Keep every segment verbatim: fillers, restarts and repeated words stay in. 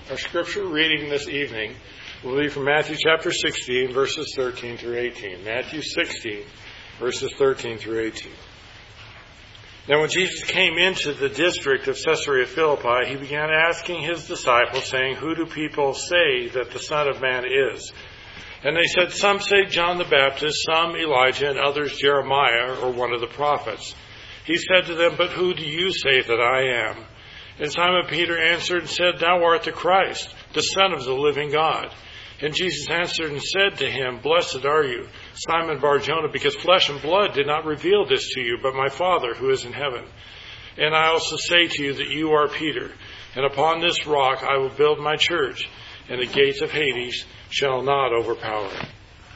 Our scripture reading this evening will be from Matthew chapter sixteen, verses thirteen through eighteen. Matthew sixteen, verses thirteen through eighteen. Now when Jesus came into the district of Caesarea Philippi, he began asking his disciples, saying, "Who do people say that the Son of Man is?" And they said, "Some say John the Baptist, some Elijah, and others Jeremiah or one of the prophets." He said to them, "But who do you say that I am?" And Simon Peter answered and said, "Thou art the Christ, the Son of the living God." And Jesus answered and said to him, "Blessed are you, Simon Bar-Jonah, because flesh and blood did not reveal this to you, but my Father who is in heaven. And I also say to you that you are Peter, and upon this rock I will build my church, and the gates of Hades shall not overpower it."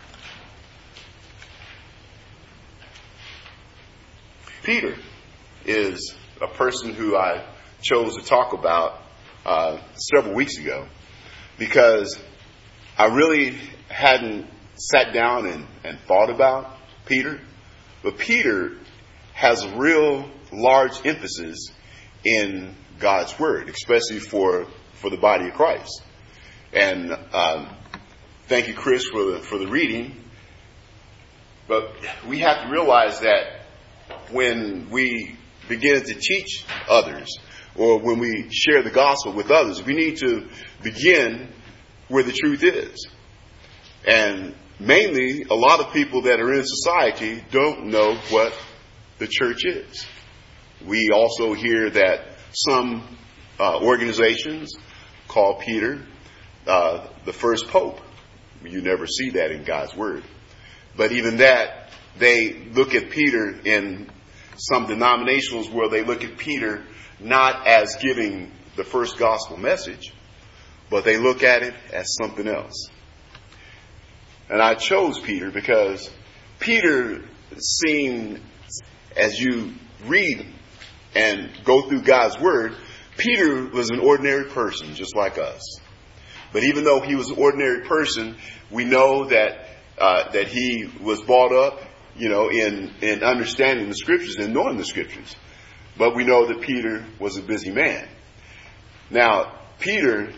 Peter is a person who I chose to talk about uh, several weeks ago because I really hadn't sat down and, and thought about Peter. But Peter has a real large emphasis in God's Word, especially for, for the body of Christ. And um, thank you, Chris, for the, for the reading. But we have to realize that when we begin to teach others, or when we share the gospel with others, we need to begin where the truth is. And mainly, a lot of people that are in society don't know what the church is. We also hear that some uh, organizations call Peter uh, the first pope. You never see that in God's Word. But even that, they look at Peter in some denominations where they look at Peter not as giving the first gospel message, but they look at it as something else. And I chose Peter because Peter seemed, as you read and go through God's Word, Peter was an ordinary person just like us. But even though he was an ordinary person, we know that uh, that he was brought up, you know, in, in understanding the Scriptures and knowing the Scriptures. But we know that Peter was a busy man. Now, Peter,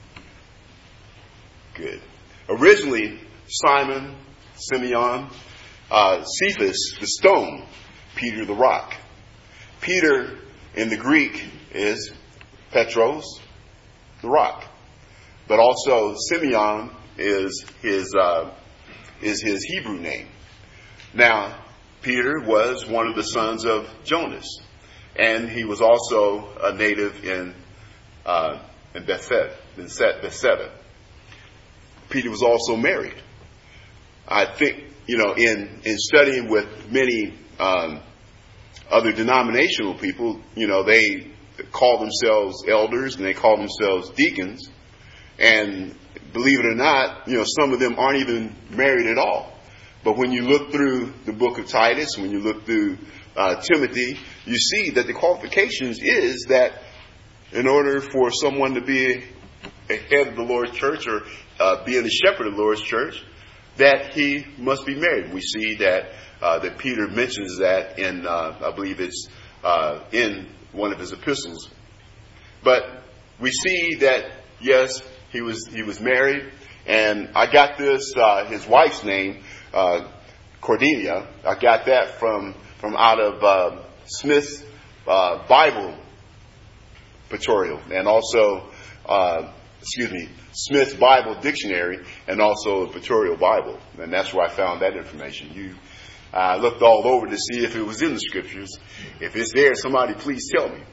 good. Originally, Simon, Simeon, uh, Cephas, the stone, Peter the rock. Peter in the Greek is Petros, the rock. But also Simeon is his uh, is his Hebrew name. Now, Peter was one of the sons of Jonas. And he was also a native in uh, in Bethsaida, Bethsaida. Peter was also married. I think, you know, in, in studying with many um, other denominational people, you know, they call themselves elders and they call themselves deacons. And believe it or not, you know, some of them aren't even married at all. But when you look through the book of Titus, when you look through uh, Timothy, you see that the qualifications is that in order for someone to be a head of the Lord's church or uh, being the shepherd of the Lord's church, that he must be married. We see that uh, that Peter mentions that in, uh, I believe it's uh, in one of his epistles. But we see that, yes, he was he was married. And I got this, uh, his wife's name, uh, Cordelia. I got that from, from out of uh, Smith's uh, Bible Pictorial, and also, uh, excuse me, Smith's Bible Dictionary, and also a Pictorial Bible. And that's where I found that information. You, I uh, looked all over to see if it was in the Scriptures. If it's there, somebody please tell me.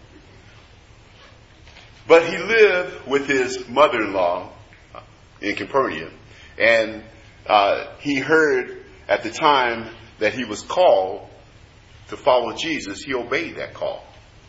But he lived with his mother-in-law in Capernaum, and uh, he heard at the time that he was called to follow Jesus, he obeyed that call.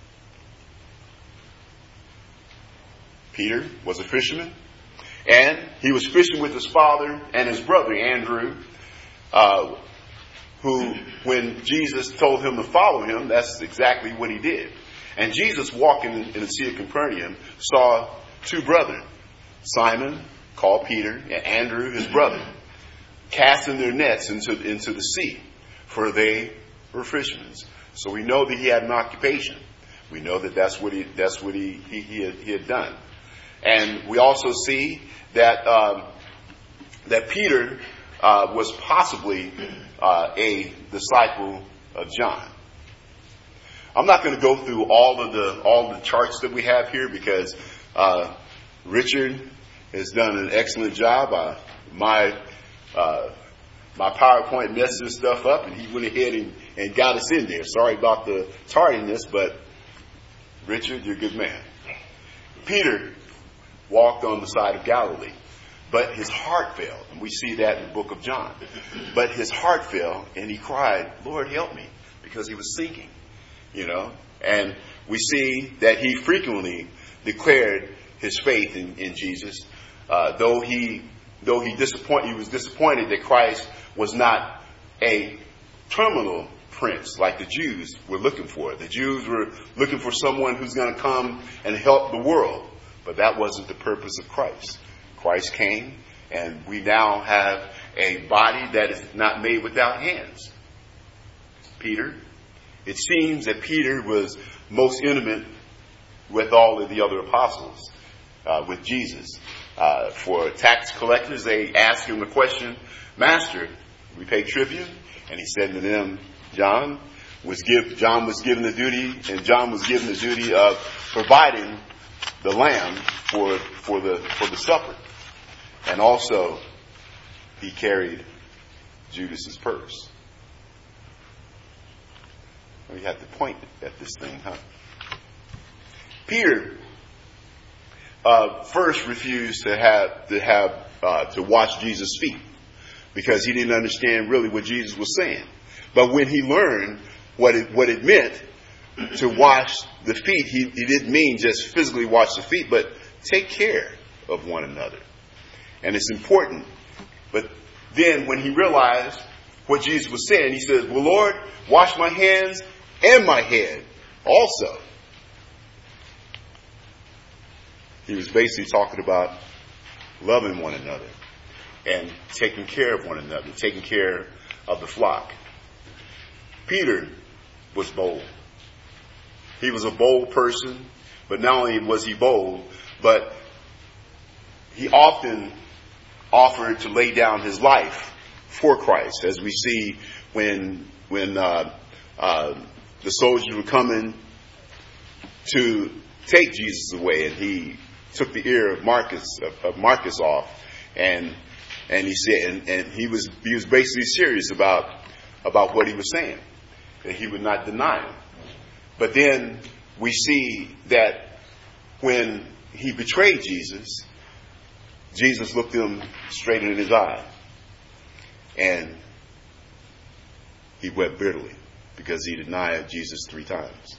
Peter was a fisherman, and he was fishing with his father and his brother Andrew, uh, who, when Jesus told him to follow him, that's exactly what he did. And Jesus, walking in the Sea of Capernaum, saw two brethren, Simon, called Peter, and Andrew, his brother, casting their nets into, into the sea, for they were fishermen. So we know that he had an occupation. We know that that's what he that's what he he, he, had, he had done. And we also see that um, that Peter uh, was possibly uh, a disciple of John. I'm not going to go through all of the all the charts that we have here because uh, Richard has done an excellent job. Uh, my uh, my PowerPoint messed this stuff up, and he went ahead and, and got us in there. Sorry about the tardiness, but Richard, you're a good man. Peter walked on the side of Galilee, but his heart failed. And we see that in the book of John. But his heart failed, and he cried, "Lord, help me," because he was sinking, you know. And we see that he frequently declared his faith in, in Jesus, uh, though he though he disappointed, he was disappointed that Christ was not a terminal prince like the Jews were looking for. The Jews were looking for someone who's going to come and help the world. But that wasn't the purpose of Christ. Christ came, and we now have a body that is not made without hands. Peter, it seems that Peter was most intimate with all of the other apostles, uh, with Jesus. Uh, for tax collectors, they asked him the question, "Master, we pay tribute?" And he said to them, John was give, John was given the duty, and John was given the duty of providing the lamb for for the for the supper, and also he carried Judas's purse. We have to point at this thing, huh? Peter uh, first refused to have to have uh, to wash Jesus' feet because he didn't understand really what Jesus was saying. But when he learned what it what it meant to wash the feet, he, he didn't mean just physically wash the feet, but take care of one another. And it's important. But then when he realized what Jesus was saying, he says, "Well, Lord, wash my hands and my head also." He was basically talking about loving one another and taking care of one another, taking care of the flock. Peter was bold. He was a bold person, but not only was he bold, but he often offered to lay down his life for Christ, as we see when when uh, uh, the soldiers were coming to take Jesus away, and he took the ear of Marcus of, of Marcus off, and and he said, and, and he was he was basically serious about about what he was saying, that he would not deny him. But then we see that when he betrayed Jesus, Jesus looked him straight in his eye, and he wept bitterly because he denied Jesus three times.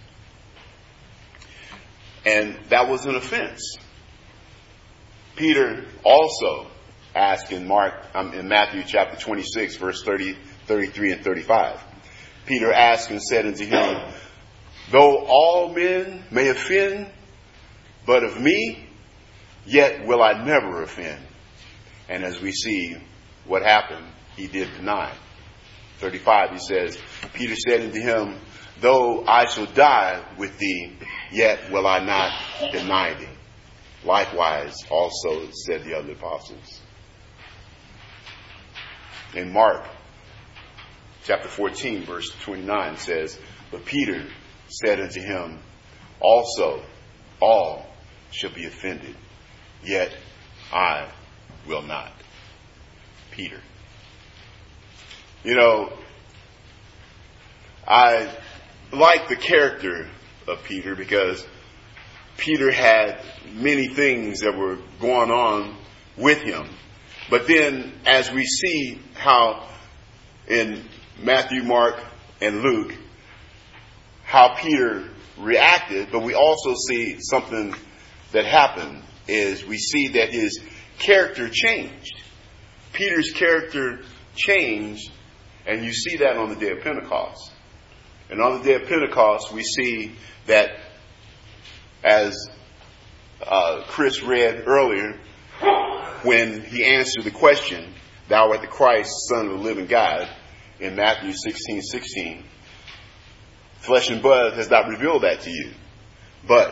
And that was an offense. Peter also asked in Mark, um, in Matthew chapter twenty-six, verse thirty, thirty-three, and thirty-five. Peter asked and said unto him, "Though all men may offend, but of me, yet will I never offend." And as we see what happened, he did deny. thirty-five, he says, Peter said unto him, "Though I shall die with thee, yet will I not deny thee." Likewise, also said the other apostles. In Mark chapter fourteen, verse twenty-nine says, "But Peter said unto him, Also all shall be offended, yet I will not." Peter. You know, I like the character of Peter because Peter had many things that were going on with him. But then as we see how in Matthew, Mark, and Luke, how Peter reacted, but we also see something that happened is we see that his character changed. Peter's character changed, and you see that on the day of Pentecost. And on the day of Pentecost, we see that, as uh, Chris read earlier, when he answered the question, "Thou art the Christ, Son of the living God," in Matthew sixteen sixteen, flesh and blood has not revealed that to you, but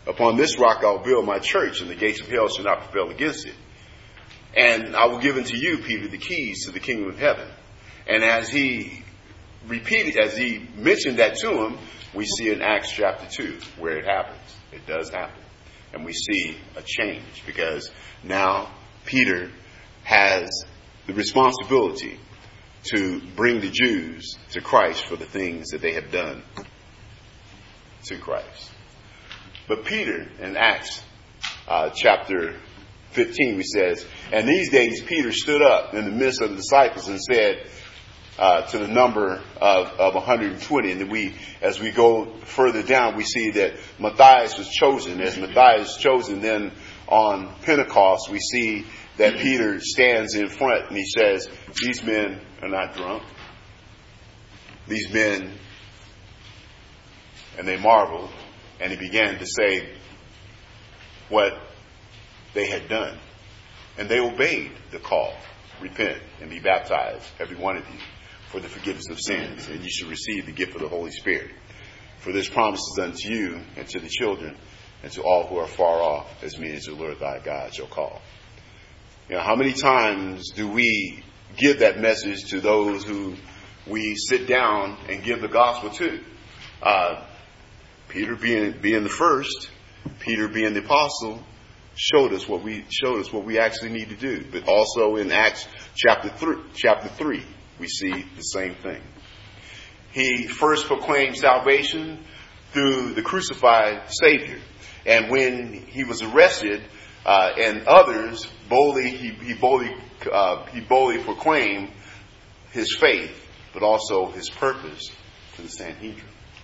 Upon this rock I will build my church, and the gates of hell shall not prevail against it. And I will give unto you, Peter, the keys to the kingdom of heaven. And as he repeated, as he mentioned that to him, we see in Acts chapter two where it happens. It does happen. And we see a change, because now Peter has the responsibility to bring the Jews to Christ for the things that they have done to Christ. But Peter, in Acts uh, chapter fifteen, we says, and these days Peter stood up in the midst of the disciples and said uh, to the number of, of one hundred twenty. And then we, as we go further down, we see that Matthias was chosen. As Matthias was chosen, then on Pentecost, we see that Peter stands in front and he says, these men are not drunk. These men, and they marveled, and he began to say what they had done. And they obeyed the call, repent and be baptized, every one of you, for the forgiveness of sins, and you shall receive the gift of the Holy Spirit. For this promise is unto you and to the children and to all who are far off, as many as the Lord thy God shall call. You know, how many times do we give that message to those who we sit down and give the gospel to? Uh, Peter being being the first, Peter being the apostle, showed us what we showed us what we actually need to do. But also in Acts chapter three, chapter three, we see the same thing. He first proclaimed salvation through the crucified Savior, and when he was arrested, uh, and others boldly he, he boldly uh, he boldly proclaimed his faith, but also his purpose to the Sanhedrin.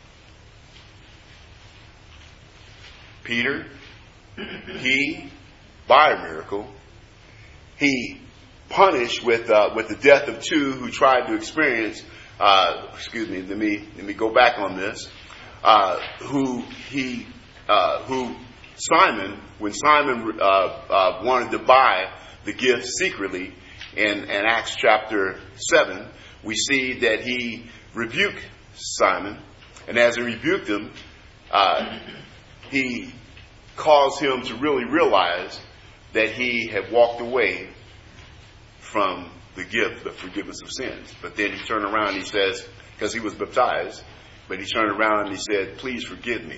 Peter, he, by a miracle, he punished with uh, with the death of two who tried to experience. Uh, excuse me. Let me let me go back on this. Uh, who he uh, who Simon, when Simon uh, uh, wanted to buy the gift secretly in, in Acts chapter seven, we see that he rebuked Simon, and as he rebuked him, uh, he caused him to really realize that he had walked away from the gift of forgiveness of sins. But then he turned around and he says, because he was baptized, but he turned around and he said, please forgive me.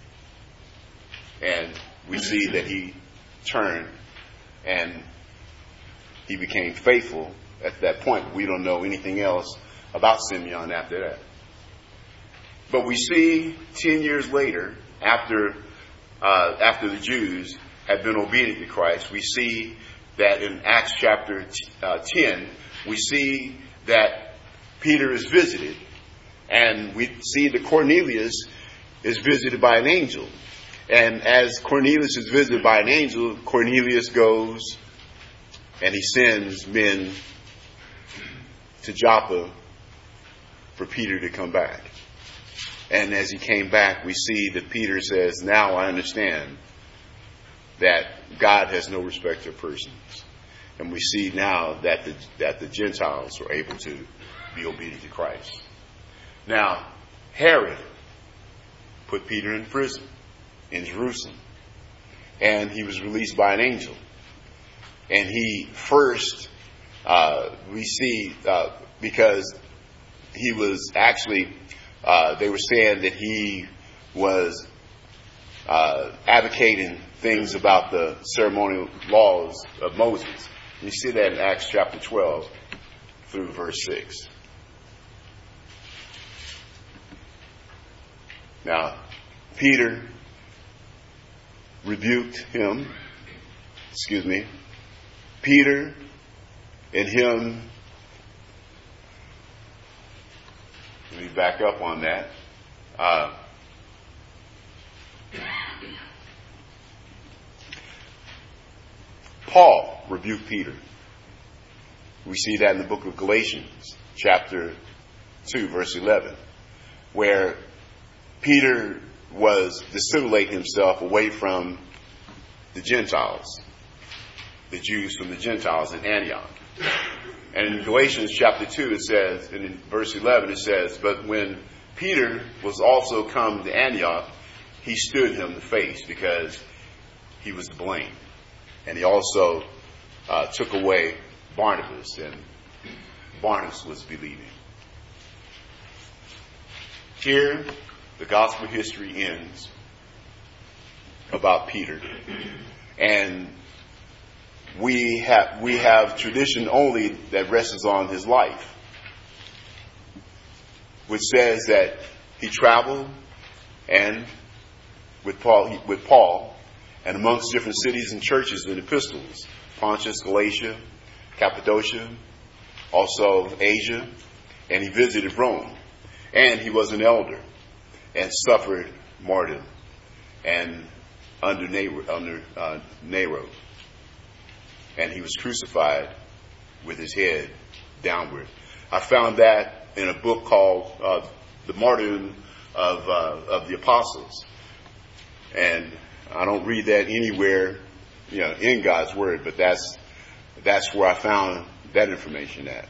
And we see that he turned and he became faithful at that point. We don't know anything else about Simeon after that. But we see ten years later, after uh, after the Jews had been obedient to Christ, we see that in Acts chapter uh, ten, we see that Peter is visited. And we see that Cornelius is visited by an angel. And as Cornelius is visited by an angel, Cornelius goes and he sends men to Joppa for Peter to come back. And as he came back, we see that Peter says, now I understand that God has no respect of persons. And we see now that the, that the Gentiles were able to be obedient to Christ. Now, Herod put Peter in prison in Jerusalem, and he was released by an angel. And he first, uh, we see, uh, because he was actually, uh, they were saying that he was uh, advocating things about the ceremonial laws of Moses. You see that in Acts chapter twelve through verse six. Now, Peter rebuked him, excuse me, Peter and him, let me back up on that. Uh, Paul rebuked Peter. We see that in the book of Galatians, chapter two, verse eleven, where Peter was dissimulating himself away from the Gentiles, the Jews from the Gentiles in Antioch. And in Galatians chapter two, it says, and in verse eleven, it says, but when Peter was also come to Antioch, he stood him to face because he was to blame. And he also uh, took away Barnabas, and Barnabas was believing. Here, the gospel history ends about Peter. And we have, we have tradition only that rests on his life, which says that he traveled and with Paul, with Paul and amongst different cities and churches and epistles, Pontus, Galatia, Cappadocia, also Asia, and he visited Rome. And he was an elder and suffered martyrdom and under Nero, under uh, Nero. And he was crucified with his head downward. I found that in a book called uh, The Martyrdom of uh, of the Apostles. And I don't read that anywhere, you know, in God's Word, but that's that's where I found that information at.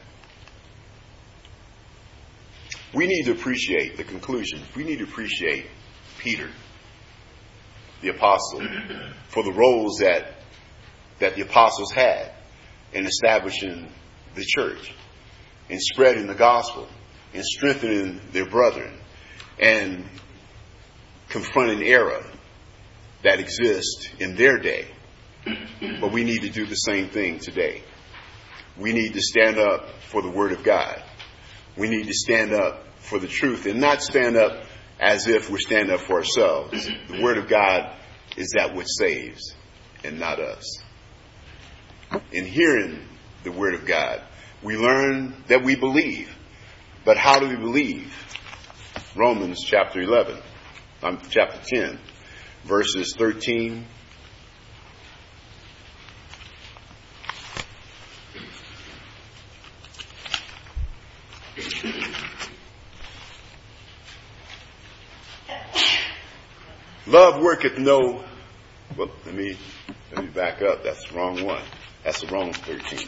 We need to appreciate the conclusion. We need to appreciate Peter, the apostle, for the roles that that the apostles had in establishing the church, in spreading the gospel, in strengthening their brethren, and confronting error that exists in their day. But we need to do the same thing today. We need to stand up for the Word of God. We need to stand up for the truth and not stand up as if we're standing up for ourselves. The Word of God is that which saves and not us. In hearing the Word of God, we learn that we believe. But how do we believe? Romans chapter eleven, um, chapter ten, verses thirteen. Love worketh no. Well, let me let me back up. That's the wrong one. That's the wrong thirteen.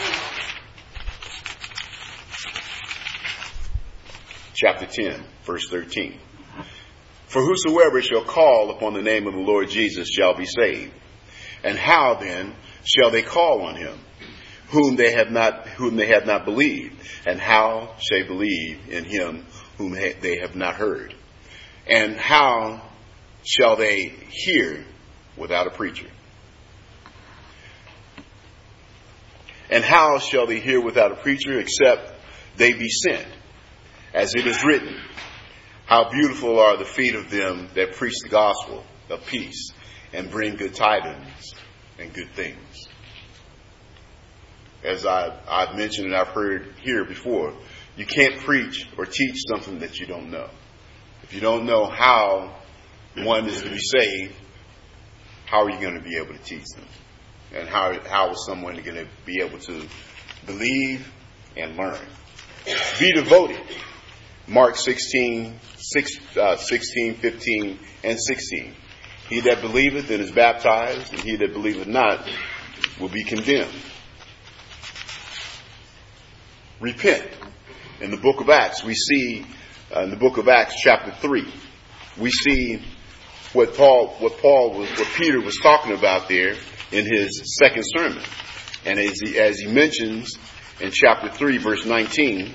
Chapter ten, verse thirteen. For whosoever shall call upon the name of the Lord Jesus shall be saved. And how then shall they call on him, whom they have not whom they have not believed? And how shall they believe in him whom they have not heard? And how shall they hear without a preacher? And how shall they hear without a preacher except they be sent? As it is written, how beautiful are the feet of them that preach the gospel of peace and bring good tidings and good things. As I've, I've mentioned and I've heard here before, you can't preach or teach something that you don't know. If you don't know how one is to be saved, how are you going to be able to teach them? And how how is someone going to be able to believe and learn? Be devoted. Mark sixteen, six, uh, sixteen, fifteen, and sixteen. He that believeth and is baptized, and he that believeth not, will be condemned. Repent. In the book of Acts, we see, uh, in the book of Acts chapter three, we see what Paul, what Paul was, what Peter was talking about there in his second sermon. And as he, as he mentions in chapter three, verse nineteen,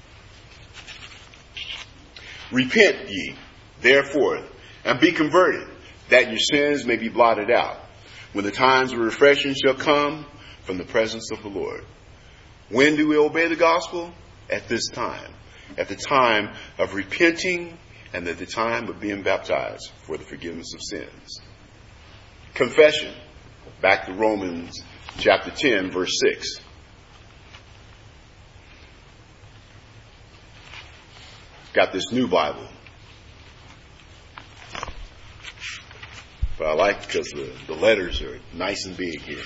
repent ye, therefore, and be converted, that your sins may be blotted out, when the times of refreshing shall come from the presence of the Lord. When do we obey the gospel? At this time. At the time of repenting and at the time of being baptized for the forgiveness of sins. Confession. Back to Romans chapter ten, verse six. Got this new Bible. But I like it because the, the letters are nice and big here.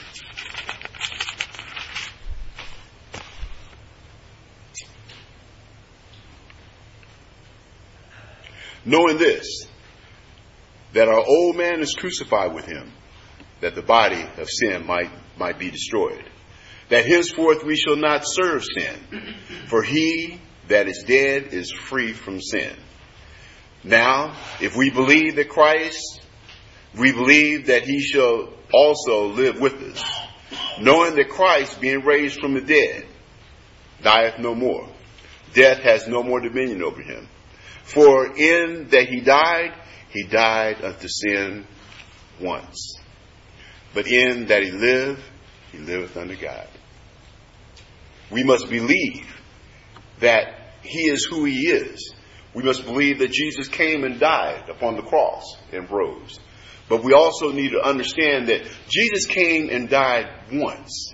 Knowing this, that our old man is crucified with him, that the body of sin might, might be destroyed, that henceforth we shall not serve sin, for he that is dead is free from sin. Now, if we believe that Christ, we believe that he shall also live with us, knowing that Christ, being raised from the dead, dieth no more. Death has no more dominion over him. For in that he died, he died unto sin once. But in that he lived, he liveth unto God. We must believe that he is who he is. We must believe that Jesus came and died upon the cross and rose. But we also need to understand that Jesus came and died once.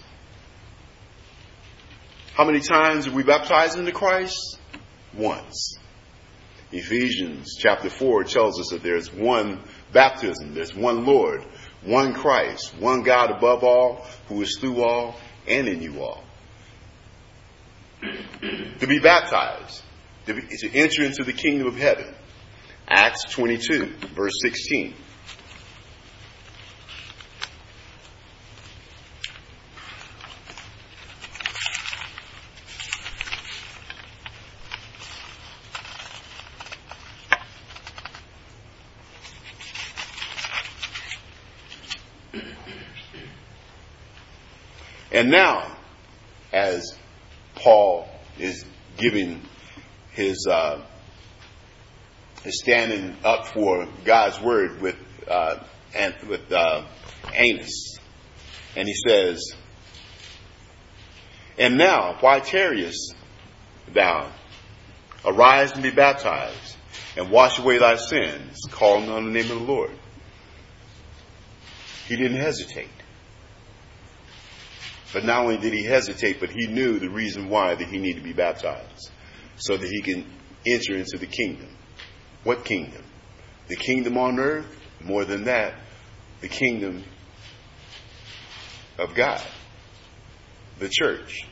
How many times are we baptized into Christ? Once. Ephesians chapter four tells us that there's one baptism, there's one Lord, one Christ, one God above all, who is through all and in you all. To be baptized, to, be, to enter into the kingdom of heaven. Acts twenty-two, verse sixteen. And now, as Paul is giving his, uh, is standing up for God's word with, uh, and with, uh, Amos. And he says, and now, why tarriest thou? Arise and be baptized, and wash away thy sins, calling on the name of the Lord. He didn't hesitate. But not only did he hesitate, but he knew the reason why that he needed to be baptized. So that he can enter into the kingdom. What kingdom? The kingdom on earth? More than that, the kingdom of God. The church.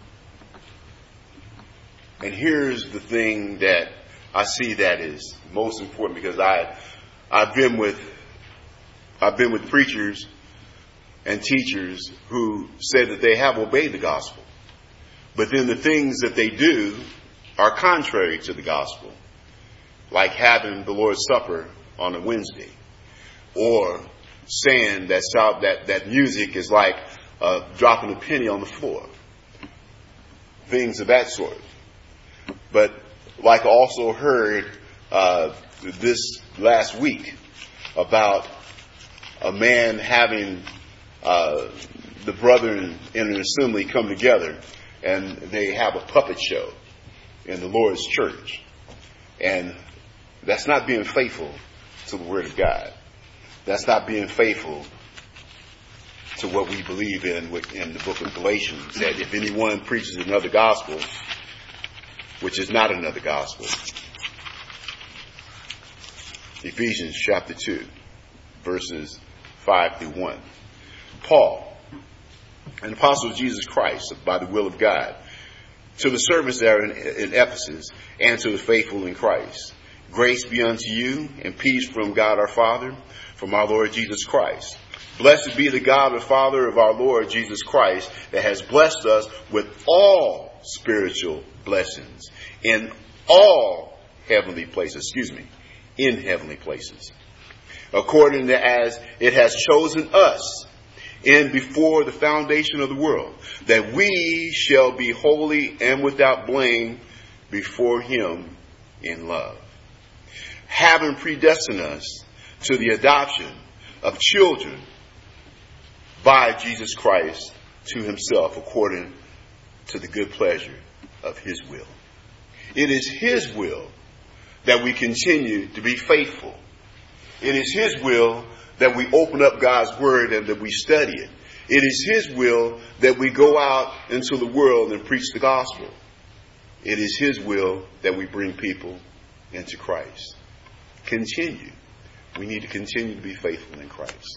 And here's the thing that I see that is most important, because I, I've been with, I've been with preachers and teachers who say that they have obeyed the gospel. But then the things that they do are contrary to the gospel. Like having the Lord's Supper on a Wednesday. Or saying that that, that music is like uh, dropping a penny on the floor. Things of that sort. But like I also heard uh, this last week about a man having Uh, the brethren in an assembly come together and they have a puppet show in the Lord's church. And that's not being faithful to the Word of God. That's not being faithful to what we believe in in the book of Galatians, that if anyone preaches another gospel, which is not another gospel. Ephesians chapter two, verses five through one. Paul, an apostle of Jesus Christ, by the will of God, to the servants there in, in Ephesus, and to the faithful in Christ. Grace be unto you, and peace from God our Father, from our Lord Jesus Christ. Blessed be the God and Father of our Lord Jesus Christ, that has blessed us with all spiritual blessings in all heavenly places. Excuse me, in heavenly places, according to as it has chosen us in before the foundation of the world, that we shall be holy and without blame before him in love, having predestined us to the adoption of children by Jesus Christ to himself, according to the good pleasure of his will. It is his will that we continue to be faithful. It is his will that we open up God's word and that we study it. It is his will that we go out into the world and preach the gospel. It is his will that we bring people into Christ. Continue. We need to continue to be faithful in Christ.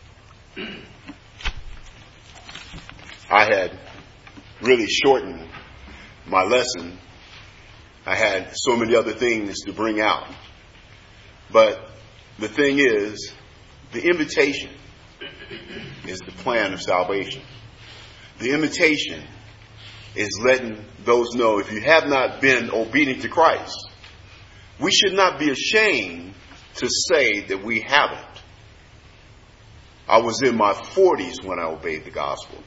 I had really shortened my lesson. I had so many other things to bring out. But the thing is, the invitation is the plan of salvation. The invitation is letting those know, if you have not been obedient to Christ, We should not be ashamed to say that we haven't. I was in my forties when I obeyed the gospel.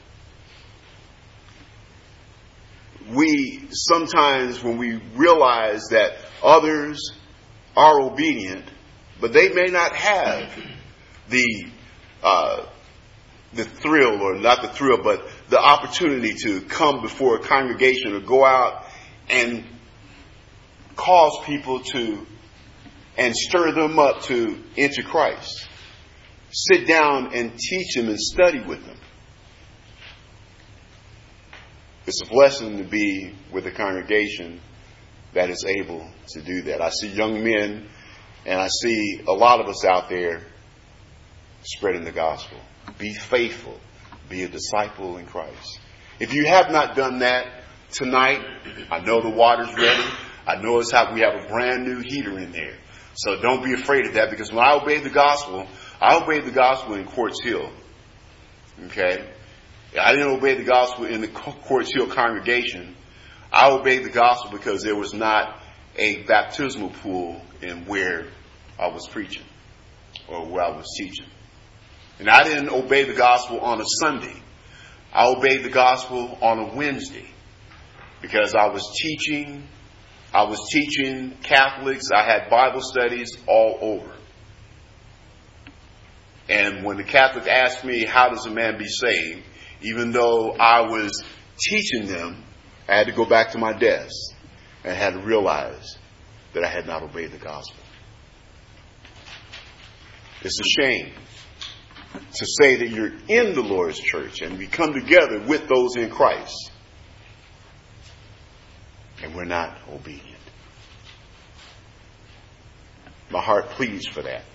We sometimes, when we realize that others are obedient, but they may not have the uh, the thrill, or not the thrill, but the opportunity to come before a congregation or go out and cause people to and stir them up to enter Christ. Sit down and teach them and study with them. It's a blessing to be with a congregation that is able to do that. I see young men, and I see a lot of us out there spreading the gospel. Be faithful. Be a disciple in Christ. If you have not done that tonight, I know the water's ready. I know it's how we have a brand new heater in there. So don't be afraid of that, because when I obeyed the gospel, I obeyed the gospel in Quartz Hill. Okay? I didn't obey the gospel in the Quartz Hill congregation. I obeyed the gospel because there was not a baptismal pool in where I was preaching or where I was teaching. And I didn't obey the gospel on a Sunday. I obeyed the gospel on a Wednesday because I was teaching. I was teaching Catholics. I had Bible studies all over. And when the Catholic asked me, how does a man be saved? Even though I was teaching them, I had to go back to my desk and had to realize that I had not obeyed the gospel. It's a shame to say that you're in the Lord's church and we come together with those in Christ and we're not obedient. My heart pleads for that.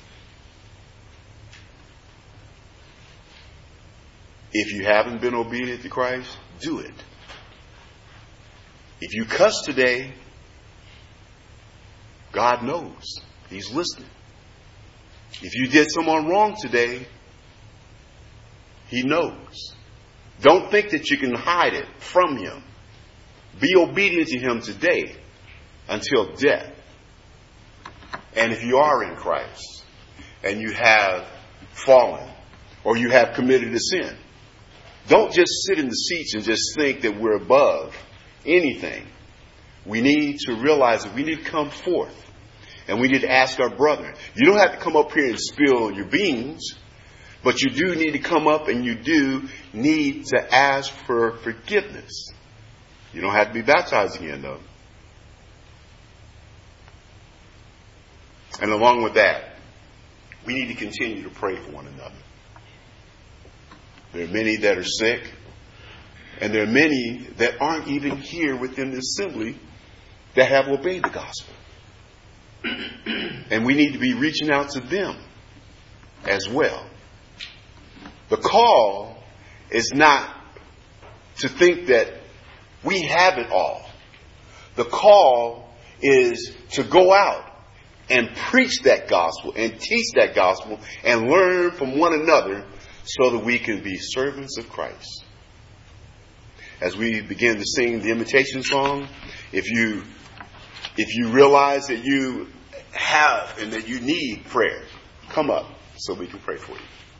If you haven't been obedient to Christ, do it. If you cuss today, God knows. He's listening. If you did someone wrong today, He knows. Don't think that you can hide it from Him. Be obedient to Him today until death. And if you are in Christ and you have fallen or you have committed a sin, don't just sit in the seats and just think that we're above anything. We need to realize that we need to come forth and we need to ask our brother. You don't have to come up here and spill your beans, but you do need to come up and you do need to ask for forgiveness. You don't have to be baptized again, though. And along with that, we need to continue to pray for one another. There are many that are sick, and there are many that aren't even here within the assembly that have obeyed the gospel. And we need to be reaching out to them as well. The call is not to think that we have it all. The call is to go out and preach that gospel and teach that gospel and learn from one another so that we can be servants of Christ. As we begin to sing the invitation song, if you if you realize that you have and that you need prayer, come up so we can pray for you.